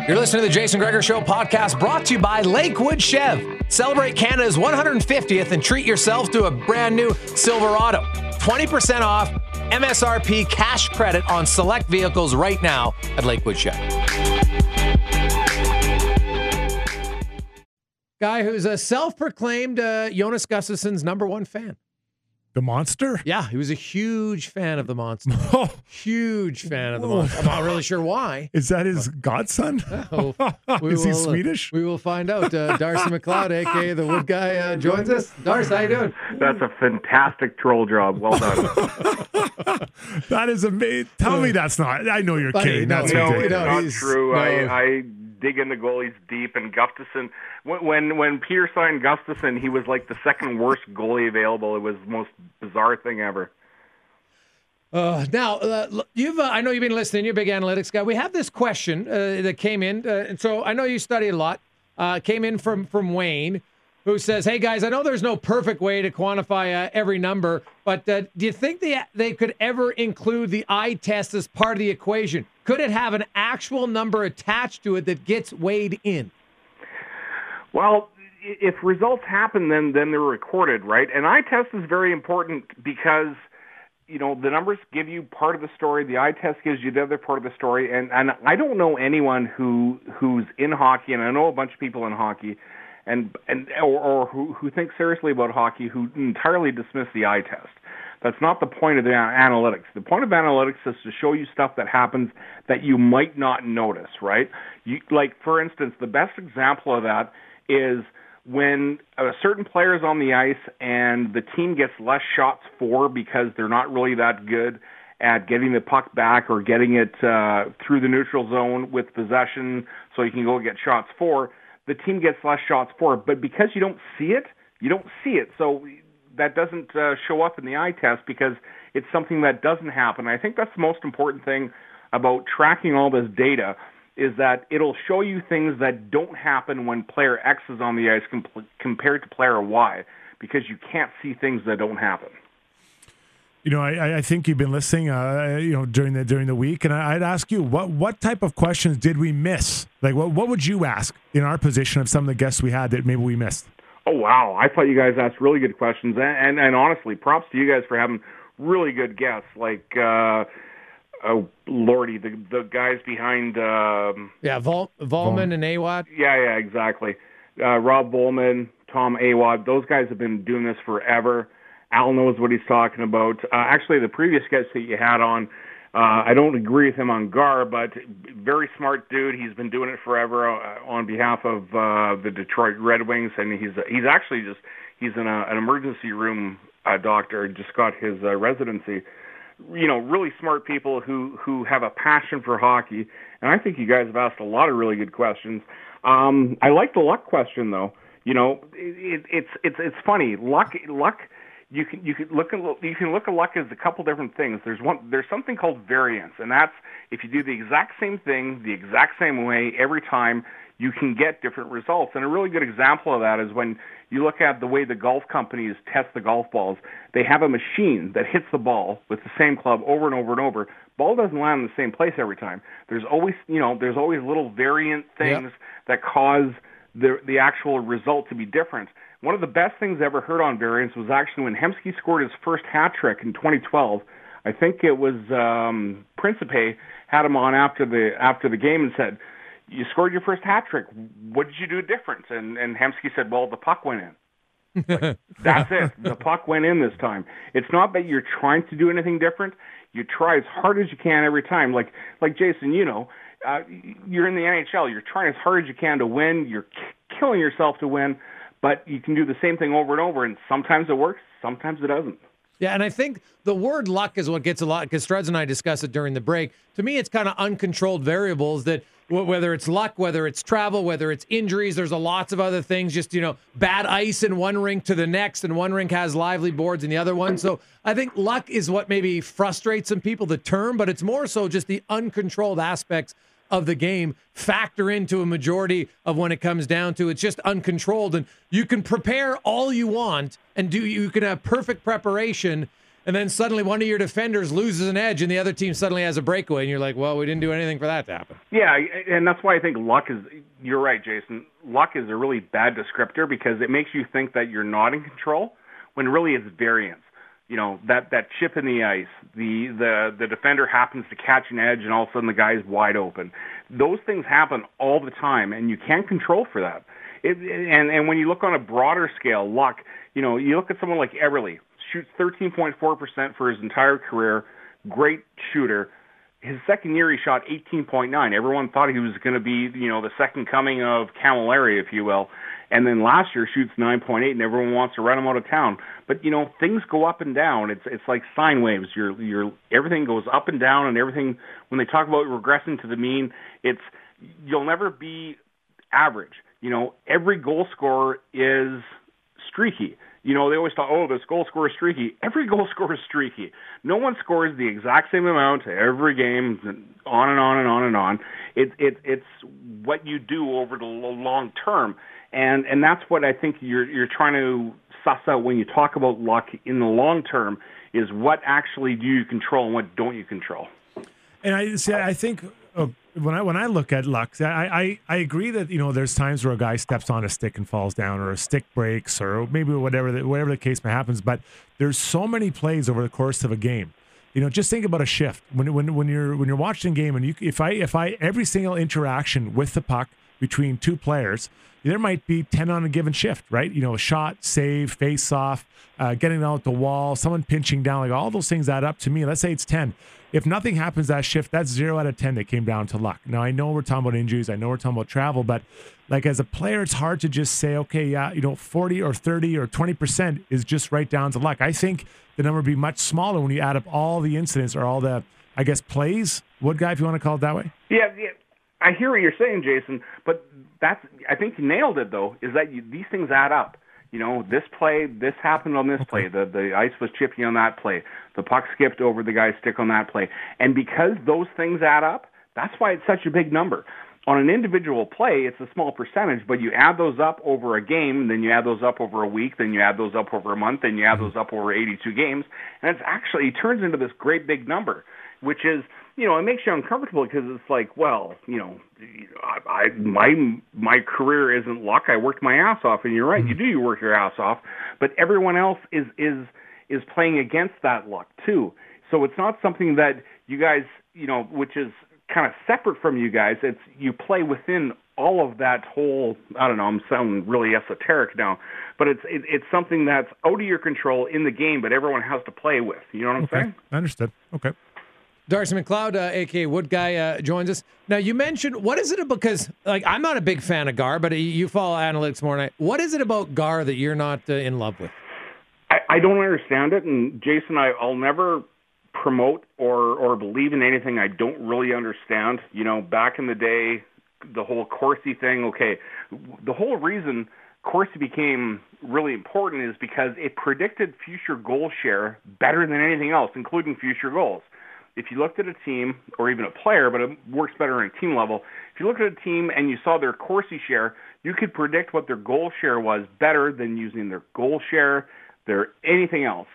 You're listening to the Jason Gregor Show podcast brought to you by Lakewood Chev. Celebrate Canada's 150th and treat yourself to a brand new Silverado. 20% off MSRP cash credit on select vehicles right now at Lakewood Chev. Guy who's a self-proclaimed Jonas Gustafsson's number one fan. The Monster? Yeah, he was a huge fan of the Monster. Huge fan of the Monster. I'm not really sure why. Is that his godson? Is he Swedish? We will find out. Darcy McLeod, a.k.a. the Wood Guy, joins us. Darcy, how you doing? That's a fantastic troll job. Well done. That is amazing. Tell me that's not. I know you're kidding. That's no, ridiculous. it's not true. No. I dig in the goalies deep, and Gustafsson, when Peter signed Gustafsson, he was like the second worst goalie available. It was the most bizarre thing ever. Now, I know you've been listening. You're a big analytics guy. We have this question that came in, and so I know you study a lot. Came in from Wayne, who says, "Hey guys, I know there's no perfect way to quantify every number, but do you think they could ever include the eye test as part of the equation? Could it have an actual number attached to it that gets weighed in?" Well, if results happen, then they're recorded, right? And eye test is very important because, you know, the numbers give you part of the story. The eye test gives you the other part of the story. And I don't know anyone who's in hockey, and I know a bunch of people in hockey, or who think seriously about hockey, who entirely dismiss the eye test. That's not the point of the analytics. The point of analytics is to show you stuff that happens that you might not notice, right? Like, for instance, the best example of that is when a certain player is on the ice and the team gets less shots for because they're not really that good at getting the puck back or getting it through the neutral zone with possession so you can go get shots for, the team gets less shots for. But because you don't see it. So that doesn't show up in the eye test because it's something that doesn't happen. I think that's the most important thing about tracking all this data, is that it'll show you things that don't happen when player X is on the ice compared to player Y, because you can't see things that don't happen. You know, I think you've been listening, during the week, and I'd ask you, what type of questions did we miss? Like, what would you ask in our position of some of the guests we had that maybe we missed? Oh, wow. I thought you guys asked really good questions. And honestly, props to you guys for having really good guests. Like, oh, Lordy, the guys behind... Volman and Awad? Yeah, exactly. Rob Volman, Tom Awad, those guys have been doing this forever. Al knows what he's talking about. Actually, the previous guest that you had on, I don't agree with him on Gar, but very smart dude. He's been doing it forever on behalf of the Detroit Red Wings, and he's actually he's an emergency room doctor. Just got his residency. You know, really smart people who have a passion for hockey, and I think you guys have asked a lot of really good questions. I like the luck question though. You know, it's funny. Luck. You can look at luck as a couple different things. There's something called variance, and that's if you do the exact same thing the exact same way every time, you can get different results. And a really good example of that is when you look at the way the golf companies test the golf balls. They have a machine that hits the ball with the same club over and over and over. Ball doesn't land in the same place every time. There's always little variant things that cause the actual result to be different. One of the best things I ever heard on variance was actually when Hemsky scored his first hat trick in 2012. I think it was Principe had him on after the game and said, "You scored your first hat trick. What did you do different?" And Hemsky said, "Well, the puck went in." Like, that's it. The puck went in this time. It's not that you're trying to do anything different. You try as hard as you can every time. Like Jason, you know, you're in the NHL. You're trying as hard as you can to win. You're killing yourself to win. But you can do the same thing over and over, and sometimes it works, sometimes it doesn't. Yeah, and I think the word luck is what gets a lot, because Streds and I discussed it during the break. To me, it's kind of uncontrolled variables that whether it's luck, whether it's travel, whether it's injuries, there's lots of other things, just, you know, bad ice in one rink to the next, and one rink has lively boards in the other one. So I think luck is what maybe frustrates some people, the term, but it's more so just the uncontrolled aspects of the game factor into a majority of when it comes down to it's just uncontrolled. And you can prepare all you want and you can have perfect preparation, and then suddenly one of your defenders loses an edge and the other team suddenly has a breakaway, and you're like, well, we didn't do anything for that to happen. Yeah, and that's why I think luck is, you're right, Jason. Luck is a really bad descriptor because it makes you think that you're not in control when really it's variance. You know, that chip in the ice, the defender happens to catch an edge and all of a sudden the guy's wide open. Those things happen all the time, and you can't control for that. And when you look on a broader scale, luck, you know, you look at someone like Eberle, shoots 13.4% for his entire career, great shooter. His second year, he shot 18.9. Everyone thought he was going to be, you know, the second coming of Camilleri, if you will. And then last year shoots 9.8, and everyone wants to run him out of town. But you know, things go up and down. It's like sine waves. Everything goes up and down, and everything. When they talk about regressing to the mean, you'll never be average. You know, every goal scorer is streaky. You know, they always thought, oh, this goal scorer is streaky. Every goal scorer is streaky. No one scores the exact same amount every game, on and on and on and on. It's what you do over the long term. And that's what I think you're trying to suss out when you talk about luck in the long term, is what actually do you control and what don't you control. And I think when I look at luck, I agree that, you know, there's times where a guy steps on a stick and falls down, or a stick breaks, or maybe whatever the case may happen. But there's so many plays over the course of a game. You know, just think about a shift when you're watching a game, and if I every single interaction with the puck between two players, there might be 10 on a given shift, right? You know, a shot, save, face off, getting out the wall, someone pinching down, like all those things add up to me. Let's say it's 10. If nothing happens that shift, that's 0 out of 10 that came down to luck. Now, I know we're talking about injuries. I know we're talking about travel, but like as a player, it's hard to just say, okay, yeah, you know, 40 or 30 or 20% is just right down to luck. I think the number would be much smaller when you add up all the incidents or all the, I guess, plays. Wood guy, if you want to call it that way. Yeah. I hear what you're saying, Jason, but I think you nailed it, though, is that these things add up. You know, this play, this happened on this play. The ice was chippy on that play. The puck skipped over the guy's stick on that play. And because those things add up, that's why it's such a big number. On an individual play, it's a small percentage, but you add those up over a game, then you add those up over a week, then you add those up over a month, then you add those up over 82 games, and it turns into this great big number, which is, you know, it makes you uncomfortable because it's like, well, you know, my career isn't luck. I worked my ass off, and you're right, you work your ass off, but everyone else is playing against that luck too. So it's not something that you guys, you know, which is kind of separate from you guys. It's you play within all of that whole. I don't know. I'm sounding really esoteric now, but it's something that's out of your control in the game, but everyone has to play with. You know what I'm saying? Understood. Okay. Darcy McLeod, a.k.a. Wood Guy, joins us. Now, you mentioned, what is it about, because like, I'm not a big fan of Gar, but you follow analytics more than I. What is it about Gar that you're not in love with? I don't understand it, and Jason, I'll never promote or believe in anything I don't really understand. You know, back in the day, the whole Corsi thing, okay, the whole reason Corsi became really important is because it predicted future goal share better than anything else, including future goals. If you looked at a team, or even a player, but it works better on a team level, if you looked at a team and you saw their Corsi share, you could predict what their goal share was better than using their goal share, their anything else.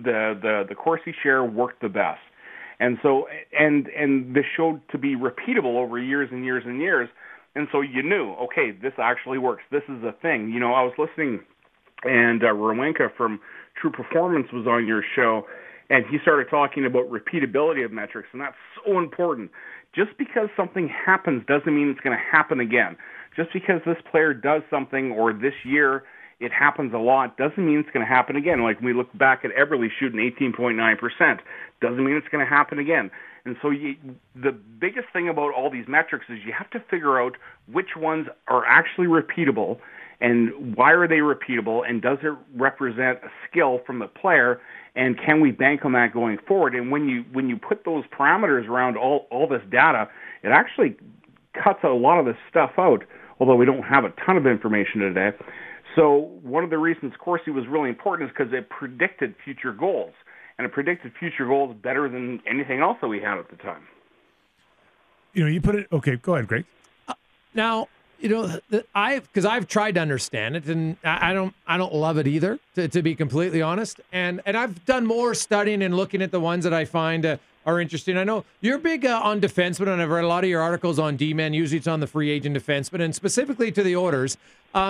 The Corsi share worked the best. And so, and this showed to be repeatable over years and years and years. And so you knew, okay, this actually works. This is a thing. You know, I was listening, and Rowenka from True Performance was on your show, and he started talking about repeatability of metrics, and that's so important. Just because something happens doesn't mean it's going to happen again. Just because this player does something, or this year it happens a lot, doesn't mean it's going to happen again. Like when we look back at Eberle shooting 18.9%, doesn't mean it's going to happen again. And so the biggest thing about all these metrics is you have to figure out which ones are actually repeatable, and why are they repeatable, and does it represent a skill from the player, and can we bank on that going forward? And when you put those parameters around all this data, it actually cuts a lot of this stuff out, although we don't have a ton of information today. So one of the reasons Corsi was really important is because it predicted future goals, and it predicted future goals better than anything else that we had at the time. You know, you put it. Okay, go ahead, Greg. Now, Because I've tried to understand it, and I don't love it either, to be completely honest. And I've done more studying and looking at the ones that I find are interesting. I know you're big on defensemen, and I've read a lot of your articles on D-men. Usually it's on the free agent defensemen, and specifically to the Oilers.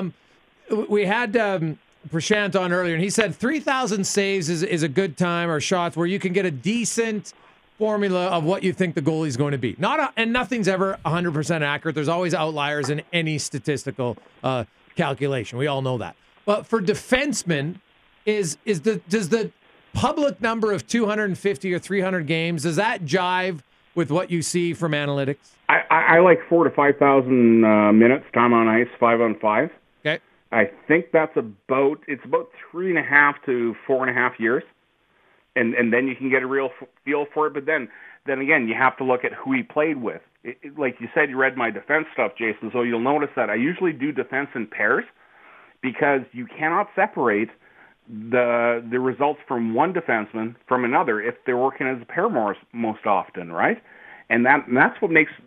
We had Prashant on earlier, and he said 3,000 saves is a good time, or shots where you can get a decent formula of what you think the goalie's going to be. And nothing's ever 100% accurate. There's always outliers in any statistical calculation. We all know that. But for defensemen, does the public number of 250 or 300 games, does that jive with what you see from analytics? I like 4,000 to 5,000 minutes time on ice, 5-on-5. Okay. I think that's about 3.5 to 4.5 years. And then you can get a real feel for it. But then again, you have to look at who he played with. Like you said, you read my defense stuff, Jason, so you'll notice that I usually do defense in pairs because you cannot separate the results from one defenseman from another if they're working as a pair most often, right? And that's what makes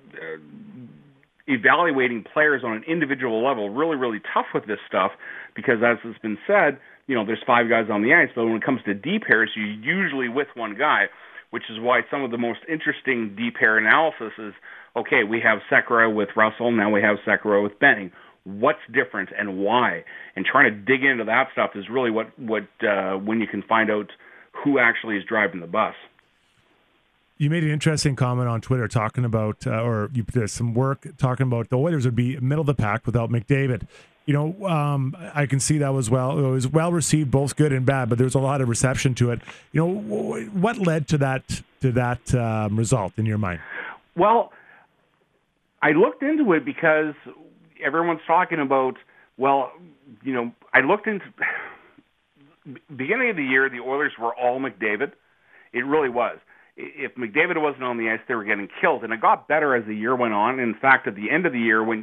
evaluating players on an individual level really, really tough with this stuff because, as has been said, there's 5 guys on the ice, but when it comes to D pairs, you're usually with one guy, which is why some of the most interesting D pair analysis is, okay, we have Sekera with Russell, now we have Sekera with Benning. What's different and why? And trying to dig into that stuff is really what when you can find out who actually is driving the bus. You made an interesting comment on Twitter talking about, or you did some work talking about the Oilers would be middle of the pack without McDavid. I can see that was it was well received, both good and bad, but there was a lot of reception to it. What led to that result in your mind? Well, I looked into it because everyone's talking about, I looked into beginning of the year, the Oilers were all McDavid. It really was. If McDavid wasn't on the ice, they were getting killed. And it got better as the year went on. In fact, at the end of the year, when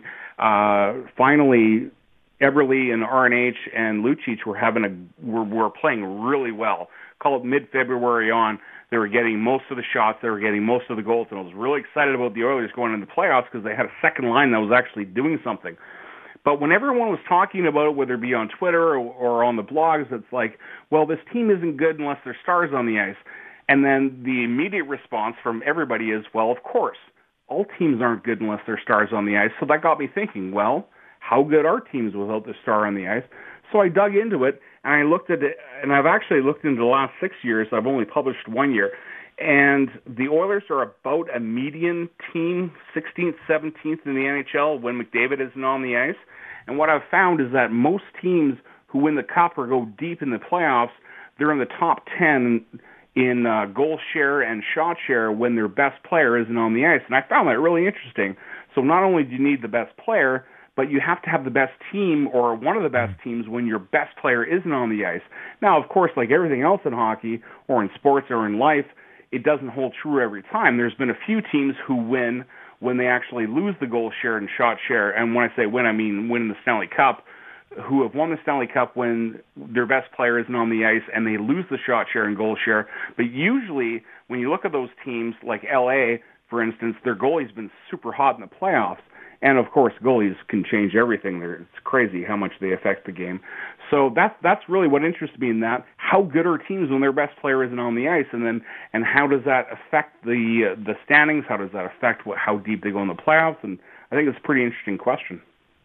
finally Eberle and RNH and Lucic were playing really well. Call it mid-February on, they were getting most of the shots, they were getting most of the goals, and I was really excited about the Oilers going into the playoffs because they had a second line that was actually doing something. But when everyone was talking about it, whether it be on Twitter or on the blogs, it's like, well, this team isn't good unless there's stars on the ice. And then the immediate response from everybody is, well, of course, all teams aren't good unless there's stars on the ice. So that got me thinking, well, how good are teams without the star on the ice? So I dug into it, and I looked at it, and I've actually looked into the last 6 years. I've only published 1 year. And the Oilers are about a median team, 16th, 17th in the NHL when McDavid isn't on the ice. And what I've found is that most teams who win the Cup or go deep in the playoffs, they're in the top 10 in goal share and shot share when their best player isn't on the ice. And I found that really interesting. So not only do you need the best player, but you have to have the best team or one of the best teams when your best player isn't on the ice. Now, of course, like everything else in hockey or in sports or in life, it doesn't hold true every time. There's been a few teams who win when they actually lose the goal share and shot share. And when I say win, I mean win the Stanley Cup, who have won the Stanley Cup when their best player isn't on the ice and they lose the shot share and goal share. But usually, when you look at those teams like LA, for instance, their goalie's been super hot in the playoffs. And, of course, goalies can change everything. It's crazy how much they affect the game. So that's really what interests me in that. How good are teams when their best player isn't on the ice? And how does that affect the standings? How does that affect how deep they go in the playoffs? And I think it's a pretty interesting question.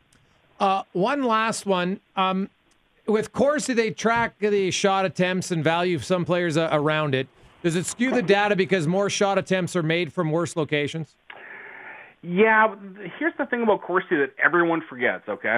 One last one. With Corsi, they track the shot attempts and value some players around it. Does it skew the data because more shot attempts are made from worse locations? Yeah, here's the thing about Corsi that everyone forgets, okay?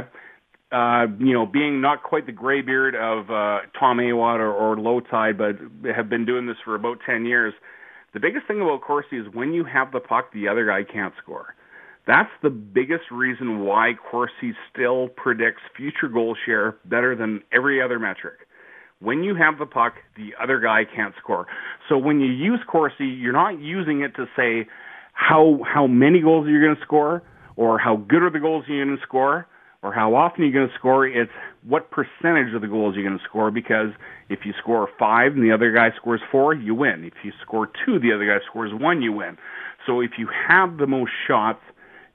Being not quite the graybeard of Tom Awatt or Lowtide, but have been doing this for about 10 years, the biggest thing about Corsi is when you have the puck, the other guy can't score. That's the biggest reason why Corsi still predicts future goal share better than every other metric. When you have the puck, the other guy can't score. So when you use Corsi, you're not using it to say how many goals you're going to score or how good are the goals you're going to score or how often you're going to score. It's what percentage of the goals you're going to score, because if you score 5 and the other guy scores 4, you win. If you score 2, the other guy scores 1, you win. So if you have the most shots,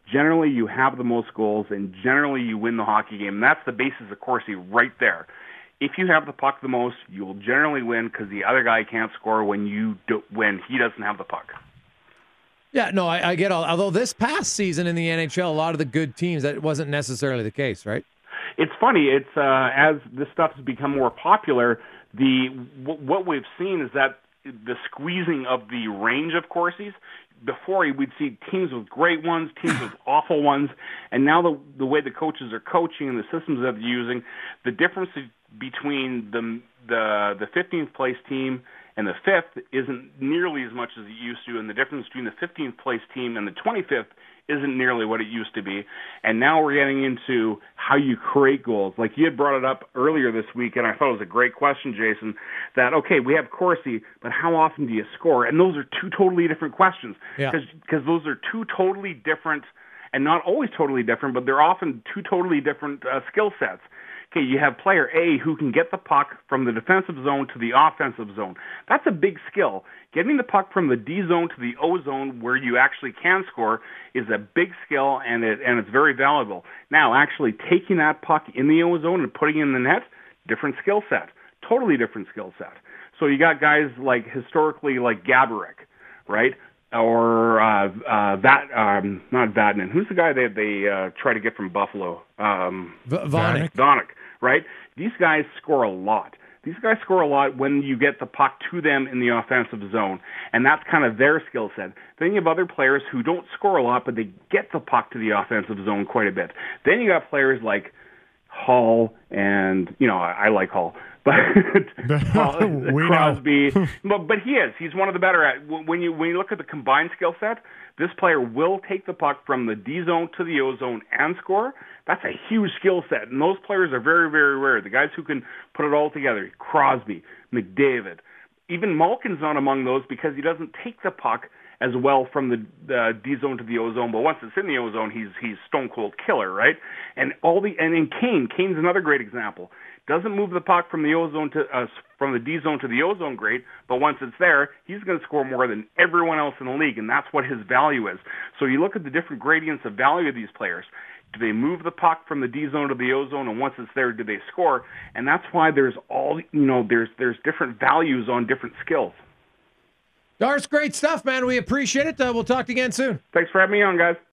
generally you have the most goals, and generally you win the hockey game. And that's the basis of Corsi right there. If you have the puck the most, you'll generally win because the other guy can't score when he doesn't have the puck. Yeah, no, I get all. Although this past season in the NHL, a lot of the good teams, that wasn't necessarily the case, right? It's funny. It's as this stuff has become more popular, what we've seen is that the squeezing of the range of Corsis. Before, we'd see teams with great ones, teams with awful ones, and now the way the coaches are coaching and the systems that they're using, the difference between the 15th place team and the 5th isn't nearly as much as it used to, and the difference between the 15th place team and the 25th isn't nearly what it used to be. And now we're getting into how you create goals. Like you had brought it up earlier this week, and I thought it was a great question, Jason, that, okay, we have Corsi, but how often do you score? And those are two totally different questions. Because those are two totally different, and not always totally different, but they're often two totally different skill sets. Okay, you have player A who can get the puck from the defensive zone to the offensive zone. That's a big skill. Getting the puck from the D zone to the O zone where you actually can score is a big skill, and it's very valuable. Now, actually taking that puck in the O zone and putting it in the net, different skill set. Totally different skill set. So you got guys like historically like Gaborik, right? Or not Vatanen. Who's the guy they try to get from Buffalo? Vanek, right? These guys score a lot. These guys score a lot when you get the puck to them in the offensive zone, and that's kind of their skill set. Then you have other players who don't score a lot, but they get the puck to the offensive zone quite a bit. Then you got players like Hall, and I like Hall, but Crosby. but he's one of the better at when you look at the combined skill set. This player will take the puck from the D zone to the O zone and score. That's a huge skill set, and those players are very, very rare. The guys who can put it all together: Crosby, McDavid, even Malkin's not among those because he doesn't take the puck as well from the D zone to the O zone, but once it's in the O zone, he's stone cold killer, right? And then Kane's another great example. Doesn't move the puck from the O zone from the D zone to the O zone great, but once it's there, he's going to score more than everyone else in the league, and that's what his value is. So you look at the different gradients of value of these players. Do they move the puck from the D zone to the O zone, and once it's there, do they score? And that's why there's there's different values on different skills. Darce, great stuff, man. We appreciate it. We'll talk to you again soon. Thanks for having me on, guys.